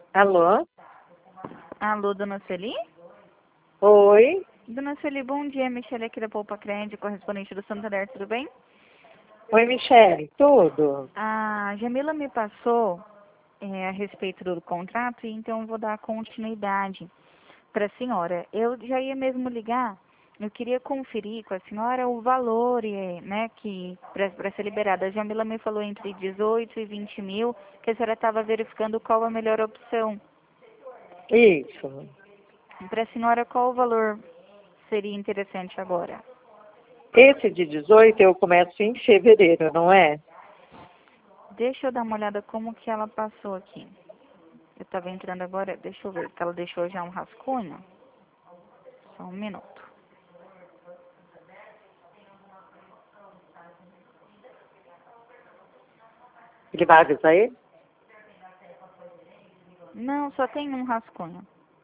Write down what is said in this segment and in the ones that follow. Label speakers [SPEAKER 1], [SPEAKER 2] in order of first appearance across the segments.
[SPEAKER 1] Alô?
[SPEAKER 2] Alô, dona Celi?
[SPEAKER 1] Oi?
[SPEAKER 2] Dona Celi, bom dia. Michele aqui da Poupa Crédito, correspondente do Santander, tudo bem?
[SPEAKER 1] Oi, Michele, tudo?
[SPEAKER 2] A Jamila me passou a respeito do contrato, e então eu vou dar continuidade para a senhora. Eu já ia mesmo ligar, eu queria conferir com a senhora o valor, né, que para ser liberada. A Jamila me falou entre 18 e 20 mil, que a senhora estava verificando qual a melhor opção.
[SPEAKER 1] Isso.
[SPEAKER 2] Para a senhora, qual o valor seria interessante agora?
[SPEAKER 1] Esse de 18 eu começo em fevereiro, não é?
[SPEAKER 2] Deixa eu dar uma olhada como que ela passou aqui. Eu estava entrando agora, deixa eu ver, que ela deixou já um rascunho. Só um minuto.
[SPEAKER 1] Ele vai avisar ele?
[SPEAKER 2] Não, só tem um rascunho.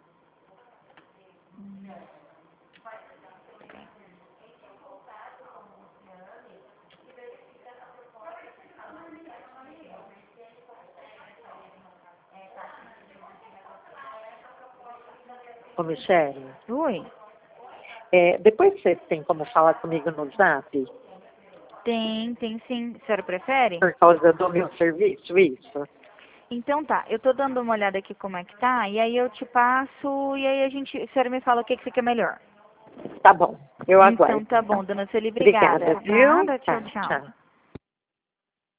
[SPEAKER 1] Ô, Michele,
[SPEAKER 2] Oi?
[SPEAKER 1] depois você tem como falar comigo no Zap?
[SPEAKER 2] Tem sim. A senhora prefere?
[SPEAKER 1] Por causa do meu serviço, isso?
[SPEAKER 2] Então tá, eu tô dando uma olhada aqui como é que tá, e aí eu te passo, e aí a senhora me fala o que que fica melhor.
[SPEAKER 1] Tá bom, eu
[SPEAKER 2] Então
[SPEAKER 1] aguardo,
[SPEAKER 2] tá
[SPEAKER 1] então.
[SPEAKER 2] bom, dona Celi,
[SPEAKER 1] Obrigada,
[SPEAKER 2] obrigada.
[SPEAKER 1] viu?
[SPEAKER 2] Nada,
[SPEAKER 1] Tá,
[SPEAKER 2] tchau, tchau.
[SPEAKER 1] tchau.